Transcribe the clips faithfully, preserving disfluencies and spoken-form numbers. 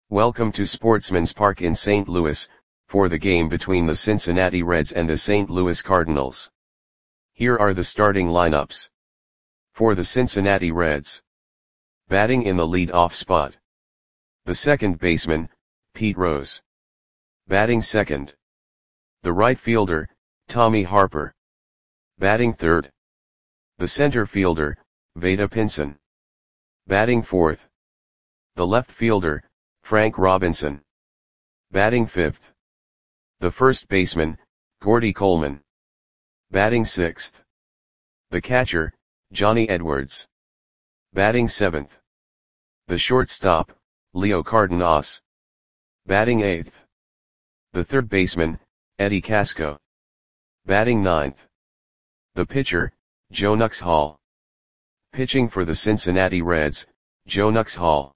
Welcome to Sportsman's Park in Saint Louis, for the game between the Cincinnati Reds and the Saint Louis Cardinals. Here are the starting lineups. For the Cincinnati Reds. Batting in the lead-off spot. The second baseman, Pete Rose. Batting second. The right fielder, Tommy Harper. Batting third. The center fielder, Vada Pinson. Batting fourth. The left fielder, Frank Robinson. Batting fifth. The first baseman, Gordy Coleman. Batting sixth. The catcher, Johnny Edwards. Batting seventh. The shortstop, Leo Cardenas. Batting eighth. The third baseman, Eddie Casco. Batting ninth. The pitcher, Joe Nux Hall. Pitching for the Cincinnati Reds, Joe Nux Hall.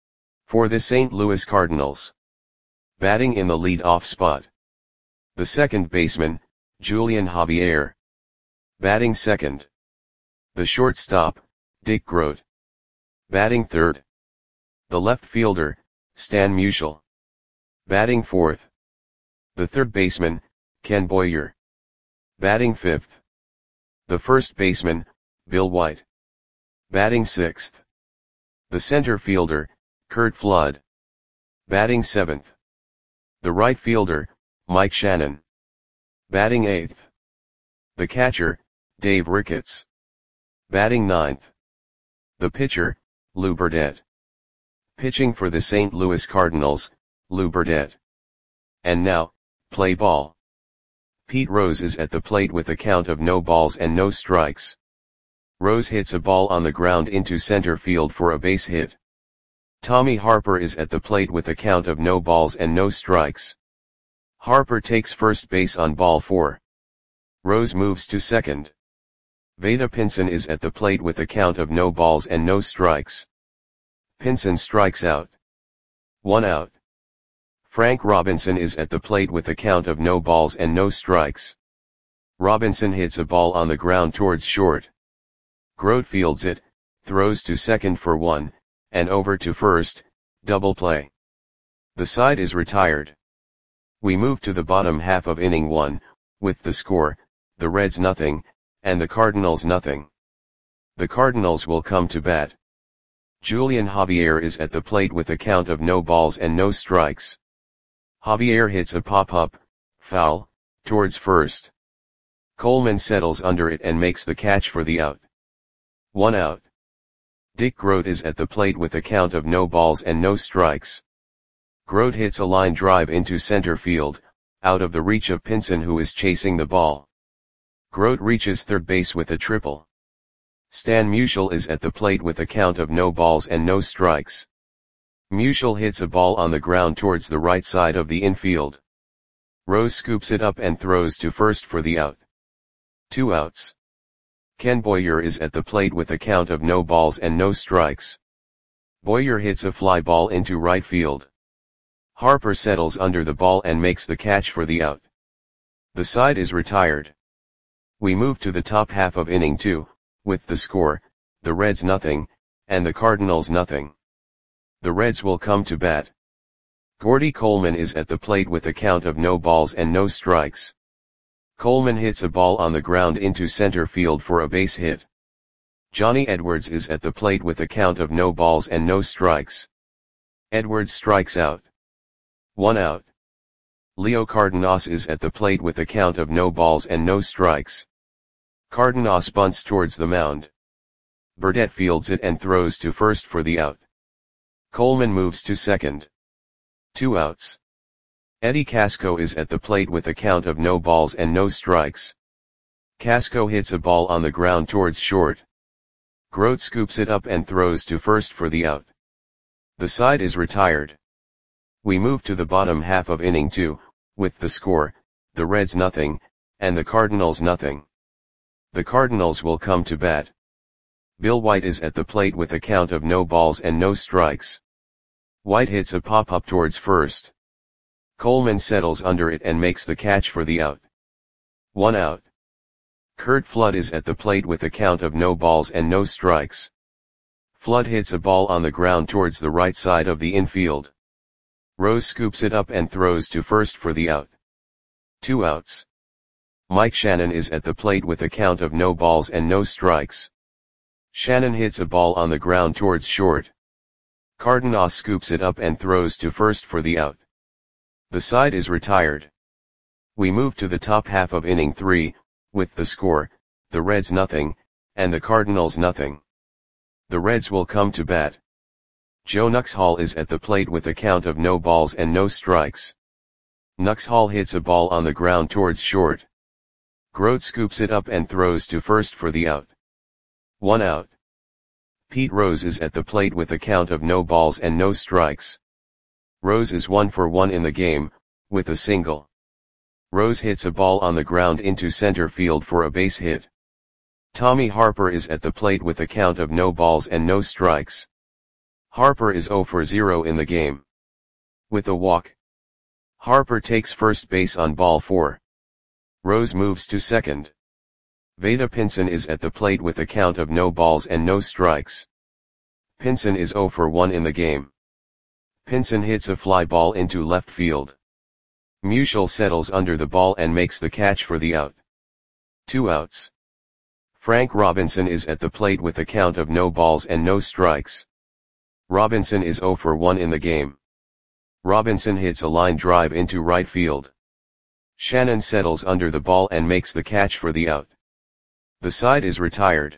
For the Saint Louis Cardinals. Batting in the lead-off spot. The second baseman, Julian Javier. Batting second. The shortstop, Dick Groat. Batting third. The left fielder, Stan Musial. Batting fourth. The third baseman, Ken Boyer. Batting fifth. The first baseman, Bill White. Batting sixth. The center fielder, Curt Flood. Batting seventh. The right fielder, Mike Shannon. Batting eighth. The catcher, Dave Ricketts. Batting ninth. The pitcher, Lou Burdett. Pitching for the Saint Louis Cardinals, Lou Burdett. And now, play ball. Pete Rose is at the plate with a count of no balls and no strikes. Rose hits a ball on the ground into center field for a base hit. Tommy Harper is at the plate with a count of no balls and no strikes. Harper takes first base on ball four. Rose moves to second. Vada Pinson is at the plate with a count of no balls and no strikes. Pinson strikes out. One out. Frank Robinson is at the plate with a count of no balls and no strikes. Robinson hits a ball on the ground towards short. Groat fields it, throws to second for one, and over to first, double play. The side is retired. We move to the bottom half of inning one, with the score, the Reds nothing, and the Cardinals nothing. The Cardinals will come to bat. Julian Javier is at the plate with a count of no balls and no strikes. Javier hits a pop-up, foul, towards first. Coleman settles under it and makes the catch for the out. One out. Dick Groat is at the plate with a count of no balls and no strikes. Groat hits a line drive into center field, out of the reach of Pinson, who is chasing the ball. Groat reaches third base with a triple. Stan Musial is at the plate with a count of no balls and no strikes. Musial hits a ball on the ground towards the right side of the infield. Rose scoops it up and throws to first for the out. Two outs. Ken Boyer is at the plate with a count of no balls and no strikes. Boyer hits a fly ball into right field. Harper settles under the ball and makes the catch for the out. The side is retired. We move to the top half of inning two, with the score, the Reds nothing, and the Cardinals nothing. The Reds will come to bat. Gordy Coleman is at the plate with a count of no balls and no strikes. Coleman hits a ball on the ground into center field for a base hit. Johnny Edwards is at the plate with a count of no balls and no strikes. Edwards strikes out. One out. Leo Cardenas is at the plate with a count of no balls and no strikes. Cardenas bunts towards the mound. Burdett fields it and throws to first for the out. Coleman moves to second. Two outs. Eddie Casco is at the plate with a count of no balls and no strikes. Casco hits a ball on the ground towards short. Groat scoops it up and throws to first for the out. The side is retired. We move to the bottom half of inning two, with the score, the Reds nothing, and the Cardinals nothing. The Cardinals will come to bat. Bill White is at the plate with a count of no balls and no strikes. White hits a pop-up towards first. Coleman settles under it and makes the catch for the out. One out. Curt Flood is at the plate with a count of no balls and no strikes. Flood hits a ball on the ground towards the right side of the infield. Rose scoops it up and throws to first for the out. Two outs. Mike Shannon is at the plate with a count of no balls and no strikes. Shannon hits a ball on the ground towards short. Cardenas scoops it up and throws to first for the out. The side is retired. We move to the top half of inning three, with the score, the Reds nothing, and the Cardinals nothing. The Reds will come to bat. Joe Nuxhall is at the plate with a count of no balls and no strikes. Nuxhall hits a ball on the ground towards short. Grote scoops it up and throws to first for the out. One out. Pete Rose is at the plate with a count of no balls and no strikes. Rose is one for one in the game, with a single. Rose hits a ball on the ground into center field for a base hit. Tommy Harper is at the plate with a count of no balls and no strikes. Harper is zero for zero in the game. With a walk. Harper takes first base on ball four. Rose moves to second. Vada Pinson is at the plate with a count of no balls and no strikes. Pinson is zero for one in the game. Pinson hits a fly ball into left field. Musial settles under the ball and makes the catch for the out. Two outs. Frank Robinson is at the plate with a count of no balls and no strikes. Robinson is zero for one in the game. Robinson hits a line drive into right field. Shannon settles under the ball and makes the catch for the out. The side is retired.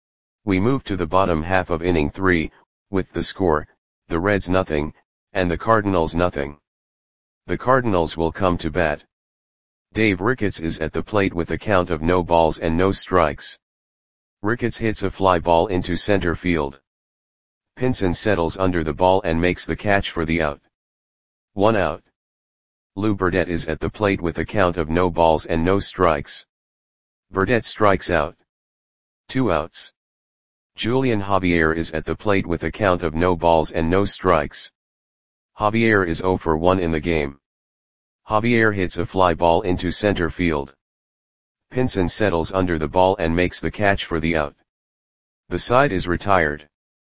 We move to the bottom half of inning three, with the score, the Reds nothing, and the Cardinals nothing. The Cardinals will come to bat. Dave Ricketts is at the plate with a count of no balls and no strikes. Ricketts hits a fly ball into center field. Pinson settles under the ball and makes the catch for the out. One out. Lou Burdette is at the plate with a count of no balls and no strikes. Burdette strikes out. Two outs. Julian Javier is at the plate with a count of no balls and no strikes. Javier is zero for one in the game. Javier hits a fly ball into center field. Pinson settles under the ball and makes the catch for the out. The side is retired.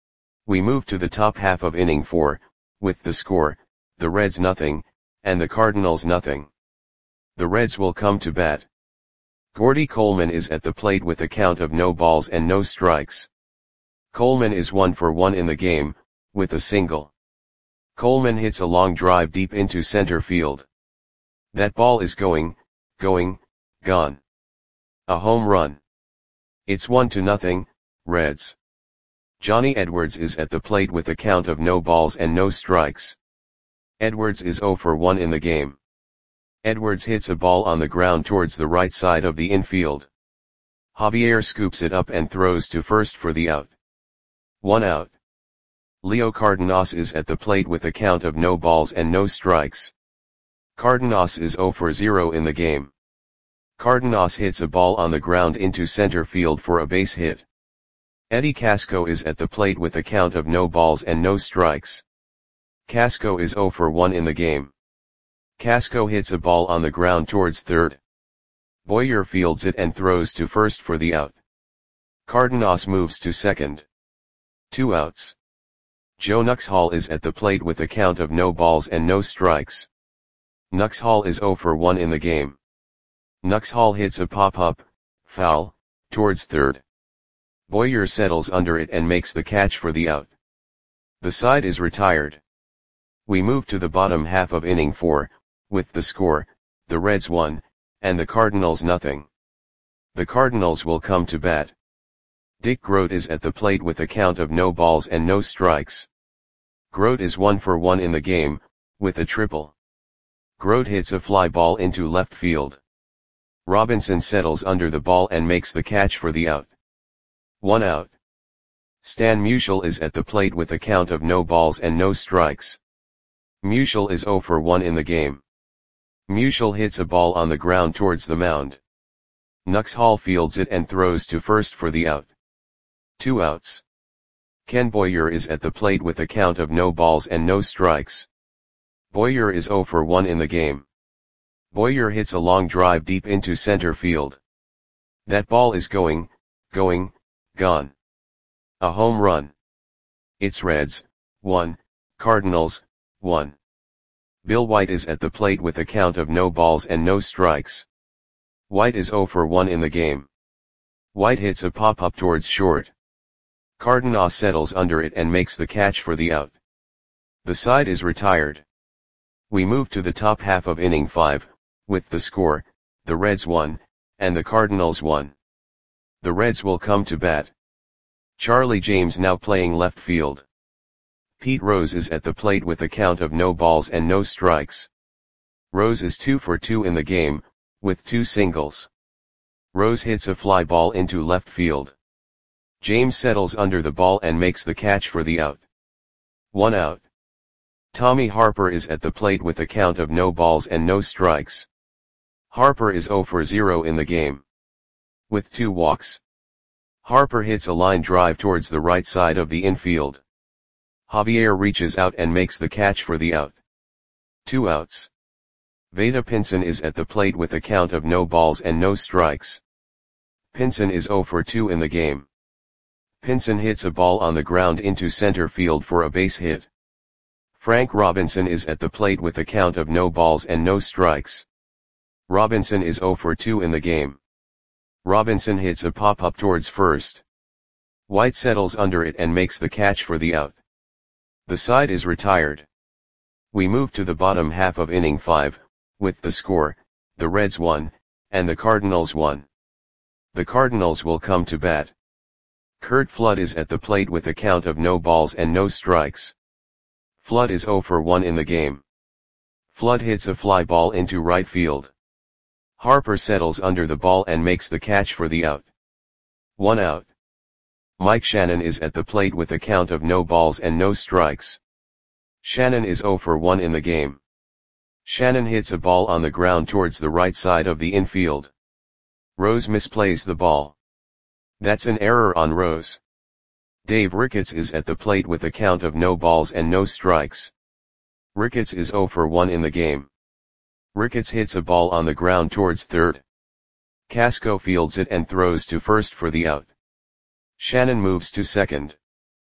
We move to the top half of inning four, with the score, the Reds nothing, and the Cardinals nothing. The Reds will come to bat. Gordy Coleman is at the plate with a count of no balls and no strikes. Coleman is one for one in the game, with a single. Coleman hits a long drive deep into center field. That ball is going, going, gone. A home run. It's one to nothing, Reds. Johnny Edwards is at the plate with a count of no balls and no strikes. Edwards is zero for one in the game. Edwards hits a ball on the ground towards the right side of the infield. Javier scoops it up and throws to first for the out. One out. Leo Cardenas is at the plate with a count of no balls and no strikes. Cardenas is zero for zero in the game. Cardenas hits a ball on the ground into center field for a base hit. Eddie Casco is at the plate with a count of no balls and no strikes. Casco is zero for one in the game. Casco hits a ball on the ground towards third. Boyer fields it and throws to first for the out. Cardenas moves to second. Two outs. Joe Nuxhall is at the plate with a count of no balls and no strikes. Nuxhall is zero for one in the game. Nuxhall hits a pop-up, foul, towards third. Boyer settles under it and makes the catch for the out. The side is retired. We move to the bottom half of inning four, with the score, the Reds one, and the Cardinals nothing. The Cardinals will come to bat. Dick Grote is at the plate with a count of no balls and no strikes. Grote is one for one in the game, with a triple. Grote hits a fly ball into left field. Robinson settles under the ball and makes the catch for the out. One out. Stan Musial is at the plate with a count of no balls and no strikes. Musial is zero for one in the game. Musial hits a ball on the ground towards the mound. Nuxhall fields it and throws to first for the out. Two outs. Ken Boyer is at the plate with a count of no balls and no strikes. Boyer is zero for one in the game. Boyer hits a long drive deep into center field. That ball is going, going, gone. A home run. It's Reds, one, Cardinals, one. Bill White is at the plate with a count of no balls and no strikes. White is zero for one in the game. White hits a pop-up towards short. Cardenas settles under it and makes the catch for the out. The side is retired. We move to the top half of inning five, with the score, the Reds won, and the Cardinals won. The Reds will come to bat. Charlie James now playing left field. Pete Rose is at the plate with a count of no balls and no strikes. Rose is two for two in the game, with two singles. Rose hits a fly ball into left field. James settles under the ball and makes the catch for the out. One out. Tommy Harper is at the plate with a count of no balls and no strikes. Harper is zero for zero in the game. With two walks. Harper hits a line drive towards the right side of the infield. Javier reaches out and makes the catch for the out. Two outs. Vada Pinson is at the plate with a count of no balls and no strikes. Pinson is zero for two in the game. Pinson hits a ball on the ground into center field for a base hit. Frank Robinson is at the plate with a count of no balls and no strikes. Robinson is zero for two in the game. Robinson hits a pop-up towards first. White settles under it and makes the catch for the out. The side is retired. We move to the bottom half of inning five, with the score, the Reds won, and the Cardinals won. The Cardinals will come to bat. Curt Flood is at the plate with a count of no balls and no strikes. Flood is zero for one in the game. Flood hits a fly ball into right field. Harper settles under the ball and makes the catch for the out. One out. Mike Shannon is at the plate with a count of no balls and no strikes. Shannon is zero for one in the game. Shannon hits a ball on the ground towards the right side of the infield. Rose misplays the ball. That's an error on Rose. Dave Ricketts is at the plate with a count of no balls and no strikes. Ricketts is zero for one in the game. Ricketts hits a ball on the ground towards third. Casco fields it and throws to first for the out. Shannon moves to second.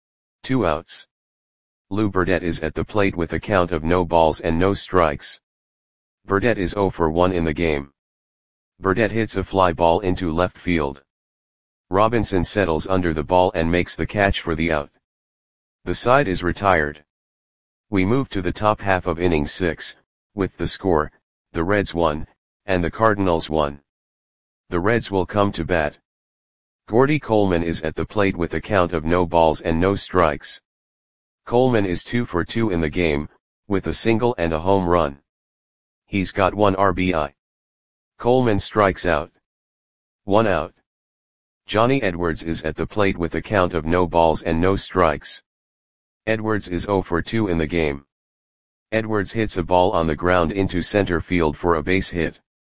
Two outs. Lou Burdette is at the plate with a count of no balls and no strikes. Burdette is zero for one in the game. Burdette hits a fly ball into left field. Robinson settles under the ball and makes the catch for the out. The side is retired. We move to the top half of inning six, with the score, the Reds won, and the Cardinals won. The Reds will come to bat. Gordy Coleman is at the plate with a count of no balls and no strikes. Coleman is two for two in the game, with a single and a home run. He's got one R B I. Coleman strikes out. One out. Johnny Edwards is at the plate with a count of no balls and no strikes. Edwards is zero for two in the game. Edwards hits a ball on the ground into center field for a base hit.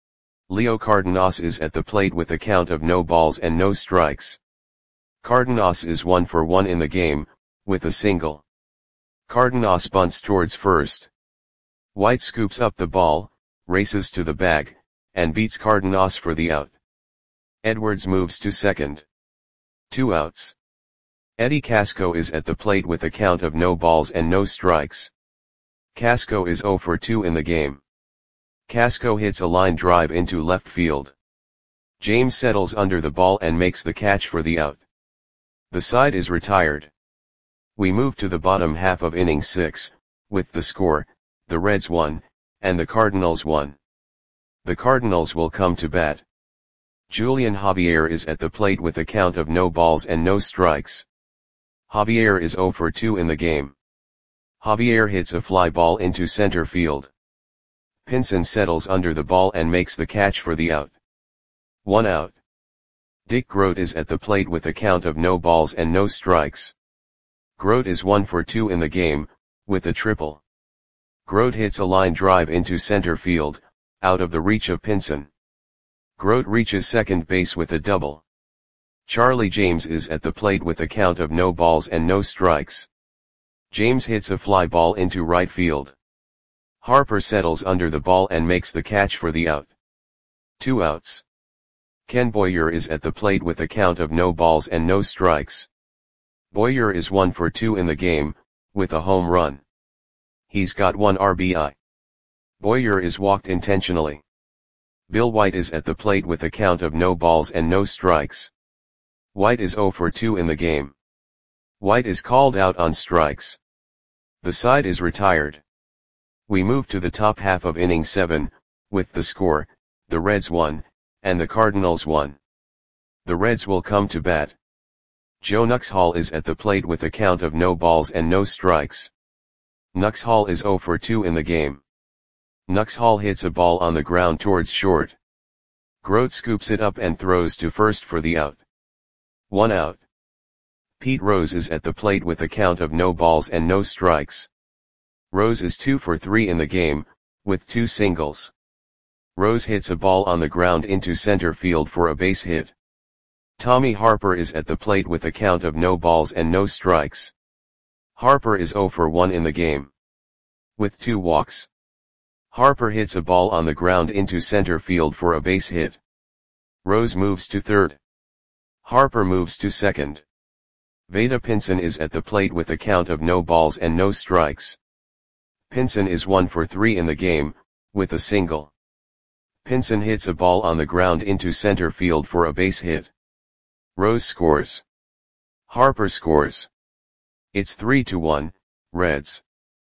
Leo Cardenas is at the plate with a count of no balls and no strikes. Cardenas is one for one in the game, with a single. Cardenas bunts towards first. White scoops up the ball, races to the bag, and beats Cardenas for the out. Edwards moves to second. Two outs. Eddie Casco is at the plate with a count of no balls and no strikes. Casco is zero for two in the game. Casco hits a line drive into left field. James settles under the ball and makes the catch for the out. The side is retired. We move to the bottom half of inning six, with the score, the Reds won, and the Cardinals won. The Cardinals will come to bat. Julian Javier is at the plate with a count of no balls and no strikes. Javier is zero for two in the game. Javier hits a fly ball into center field. Pinson settles under the ball and makes the catch for the out. One out. Dick Grote is at the plate with a count of no balls and no strikes. Grote is one for two in the game, with a triple. Grote hits a line drive into center field, out of the reach of Pinson. Grote reaches second base with a double. Charlie James is at the plate with a count of no balls and no strikes. James hits a fly ball into right field. Harper settles under the ball and makes the catch for the out. Two outs. Ken Boyer is at the plate with a count of no balls and no strikes. Boyer is one for two in the game, with a home run. He's got one R B I. Boyer is walked intentionally. Bill White is at the plate with a count of no balls and no strikes. White is zero for two in the game. White is called out on strikes. The side is retired. We move to the top half of inning seven, with the score, the Reds won, and the Cardinals won. The Reds will come to bat. Joe Nuxhall is at the plate with a count of no balls and no strikes. Nuxhall is zero for two in the game. Nuxhall hits a ball on the ground towards short. Grote scoops it up and throws to first for the out. One out. Pete Rose is at the plate with a count of no balls and no strikes. Rose is two for three in the game, with two singles. Rose hits a ball on the ground into center field for a base hit. Tommy Harper is at the plate with a count of no balls and no strikes. Harper is zero for one in the game, with two walks. Harper hits a ball on the ground into center field for a base hit. Rose moves to third. Harper moves to second. Vada Pinson is at the plate with a count of no balls and no strikes. Pinson is one for three in the game, with a single. Pinson hits a ball on the ground into center field for a base hit. Rose scores. Harper scores. It's three to one, Reds.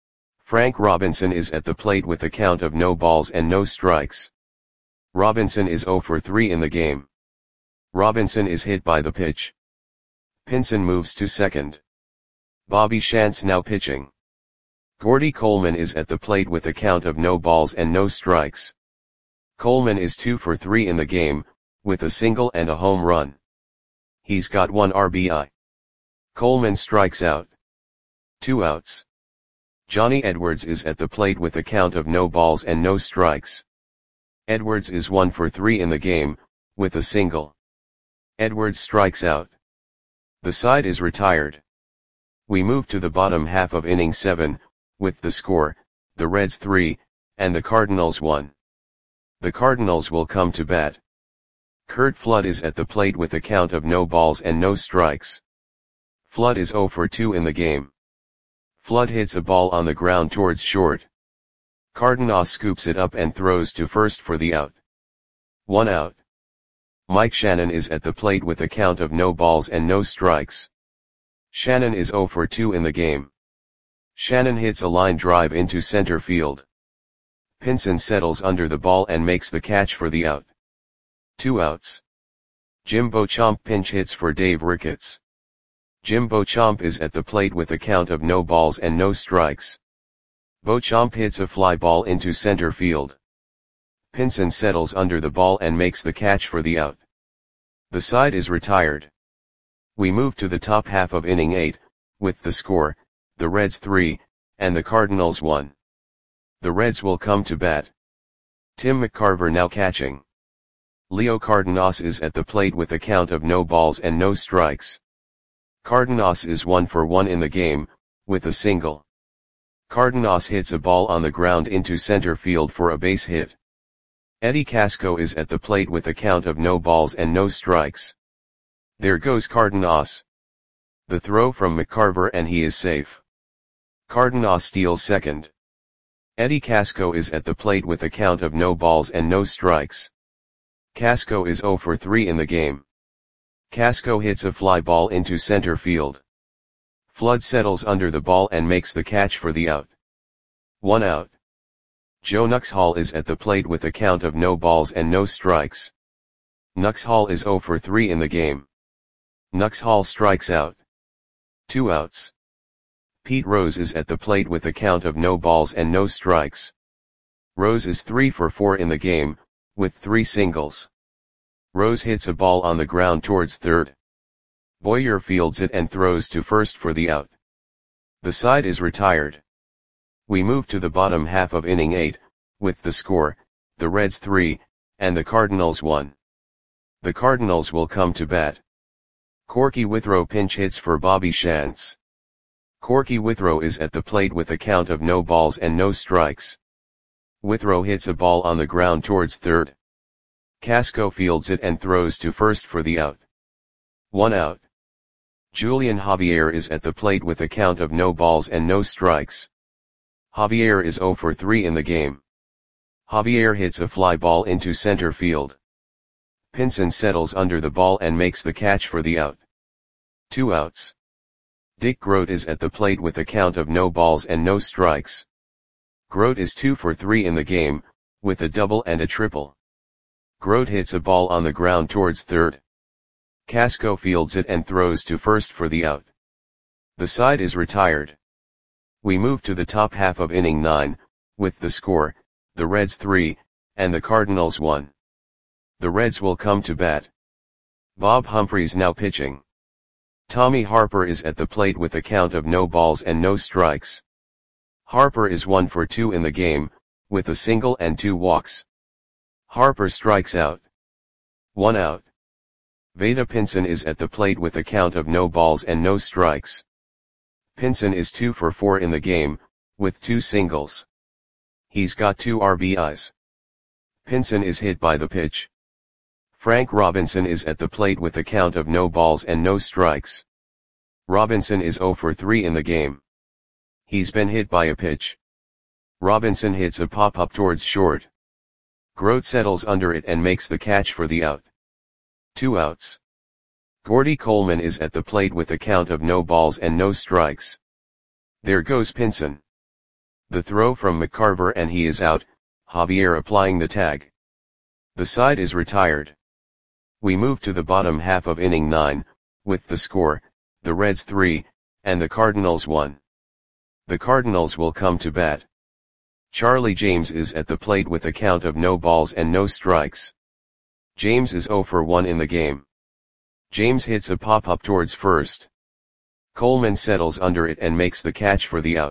Frank Robinson is at the plate with a count of no balls and no strikes. Robinson is zero for three in the game. Robinson is hit by the pitch. Pinson moves to second. Bobby Shantz now pitching. Gordy Coleman is at the plate with a count of no balls and no strikes. Coleman is two for three in the game, with a single and a home run. He's got one R B I. Coleman strikes out. Two outs. Johnny Edwards is at the plate with a count of no balls and no strikes. Edwards is one for three in the game, with a single. Edwards strikes out. The side is retired. We move to the bottom half of inning seven, with the score, the Reds three, and the Cardinals one. The Cardinals will come to bat. Curt Flood is at the plate with a count of no balls and no strikes. Flood is zero for two in the game. Flood hits a ball on the ground towards short. Cardenas scoops it up and throws to first for the out. One out. Mike Shannon is at the plate with a count of no balls and no strikes. Shannon is zero for two in the game. Shannon hits a line drive into center field. Pinson settles under the ball and makes the catch for the out. Two outs. Jim Beauchamp pinch hits for Dave Ricketts. Jim Beauchamp is at the plate with a count of no balls and no strikes. Beauchamp hits a fly ball into center field. Pinson settles under the ball and makes the catch for the out. The side is retired. We move to the top half of inning eight, with the score, the Reds three, and the Cardinals one. The Reds will come to bat. Tim McCarver now catching. Leo Cardenas is at the plate with a count of no balls and no strikes. Cardenas is one for one in the game, with a single. Cardenas hits a ball on the ground into center field for a base hit. Eddie Casco is at the plate with a count of no balls and no strikes. There goes Cardenas. The throw from McCarver and he is safe. Cardenas steals second. Eddie Casco is at the plate with a count of no balls and no strikes. Casco is zero for three in the game. Casco hits a fly ball into center field. Flood settles under the ball and makes the catch for the out. One out. Joe Nuxhall is at the plate with a count of no balls and no strikes. Nuxhall is zero for three in the game. Nuxhall strikes out. Two outs. Pete Rose is at the plate with a count of no balls and no strikes. Rose is three for four in the game, with three singles. Rose hits a ball on the ground towards third. Boyer fields it and throws to first for the out. The side is retired. We move to the bottom half of inning eight, with the score, the Reds three, and the Cardinals one. The Cardinals will come to bat. Corky Withrow pinch hits for Bobby Shantz. Corky Withrow is at the plate with a count of no balls and no strikes. Withrow hits a ball on the ground towards third. Casco fields it and throws to first for the out. One out. Julian Javier is at the plate with a count of no balls and no strikes. Javier is zero for three in the game. Javier hits a fly ball into center field. Pinson settles under the ball and makes the catch for the out. Two outs. Dick Grote is at the plate with a count of no balls and no strikes. Grote is two for three in the game, with a double and a triple. Grote hits a ball on the ground towards third. Casco fields it and throws to first for the out. The side is retired. We move to the top half of inning nine, with the score, the Reds three, and the Cardinals one. The Reds will come to bat. Bob Humphreys now pitching. Tommy Harper is at the plate with a count of no balls and no strikes. Harper is one for two in the game, with a single and two walks. Harper strikes out. One out. Vada Pinson is at the plate with a count of no balls and no strikes. Pinson is two for four in the game, with two singles. He's got two R B Is. Pinson is hit by the pitch. Frank Robinson is at the plate with a count of no balls and no strikes. Robinson is zero for three in the game. He's been hit by a pitch. Robinson hits a pop-up towards short. Grote settles under it and makes the catch for the out. Two outs. Gordy Coleman is at the plate with a count of no balls and no strikes. There goes Pinson. The throw from McCarver and he is out, Javier applying the tag. The side is retired. We move to the bottom half of inning nine, with the score, the Reds three, and the Cardinals one. The Cardinals will come to bat. Charlie James is at the plate with a count of no balls and no strikes. James is zero for one in the game. James hits a pop-up towards first. Coleman settles under it and makes the catch for the out.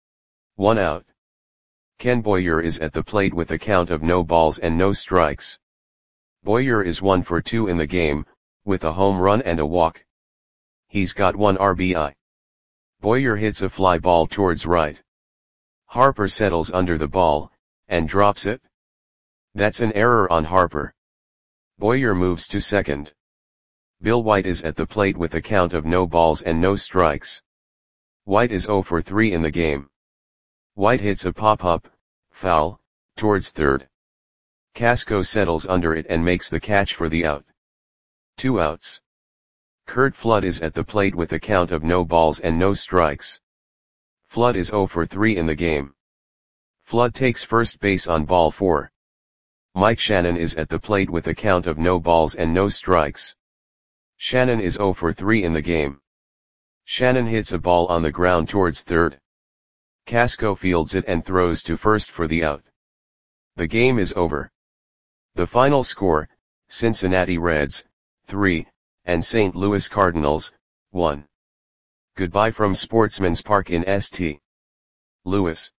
One out. Ken Boyer is at the plate with a count of no balls and no strikes. Boyer is one for two in the game, with a home run and a walk. He's got one R B I. Boyer hits a fly ball towards right. Harper settles under the ball, and drops it. That's an error on Harper. Boyer moves to second. Bill White is at the plate with a count of no balls and no strikes. White is zero for three in the game. White hits a pop-up, foul, towards third. Casco settles under it and makes the catch for the out. Two outs. Curt Flood is at the plate with a count of no balls and no strikes. Flood is zero for three in the game. Flood takes first base on ball four. Mike Shannon is at the plate with a count of no balls and no strikes. Shannon is zero for three in the game. Shannon hits a ball on the ground towards third. Casco fields it and throws to first for the out. The game is over. The final score, Cincinnati Reds, three, and Saint Louis Cardinals, one. Goodbye from Sportsman's Park in Saint Louis.